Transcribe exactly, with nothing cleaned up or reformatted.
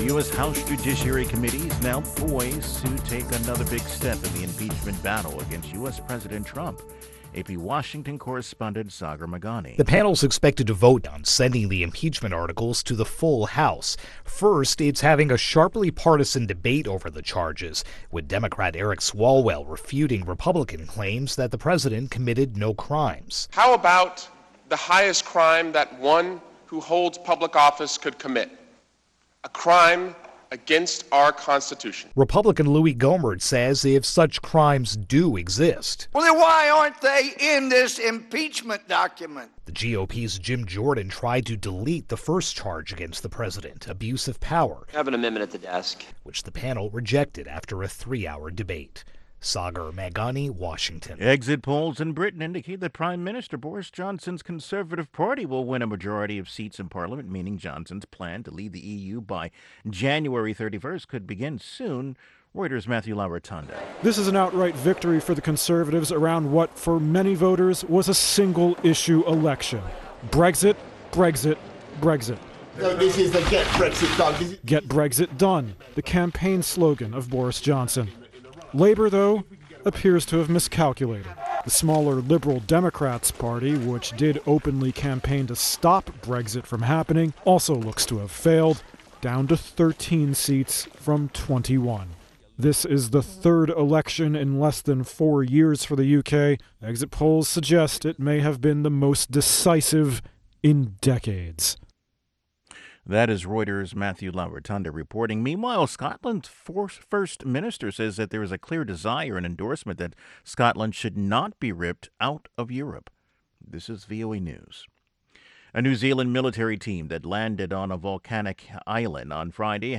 U S. House Judiciary Committee is now poised to take another big step in the impeachment battle against U S. President Trump. A P Washington correspondent Sagar Meghani. The panel's expected to vote on sending the impeachment articles to the full House. First, it's having a sharply partisan debate over the charges, with Democrat Eric Swalwell refuting Republican claims that the president committed no crimes. How about the highest crime that one who holds public office could commit? A crime against our Constitution. Republican Louis Gohmert says if such crimes do exist, well, then why aren't they in this impeachment document? The G O P's Jim Jordan tried to delete the first charge against the president, abuse of power. I have an amendment at the desk, which the panel rejected after a three-hour debate. Sagar Meghani, Washington. Exit polls in Britain indicate that Prime Minister Boris Johnson's Conservative Party will win a majority of seats in Parliament, meaning Johnson's plan to lead the E U by January thirty-first could begin soon. Reuters' Matthew Larotonda. This is an outright victory for the Conservatives around what, for many voters, was a single-issue election. Brexit, Brexit, Brexit. No, this is the Get Brexit Done. Get Brexit Done, the campaign slogan of Boris Johnson. Labour, though, appears to have miscalculated. The smaller Liberal Democrats Party, which did openly campaign to stop Brexit from happening, also looks to have failed, down to thirteen seats from twenty-one. This is the third election in less than four years for the U K. Exit polls suggest it may have been the most decisive in decades. That is Reuters' Matthew Larotonda reporting. Meanwhile, Scotland's First Minister says that there is a clear desire and endorsement that Scotland should not be ripped out of Europe. This is V O A News. A New Zealand military team that landed on a volcanic island on Friday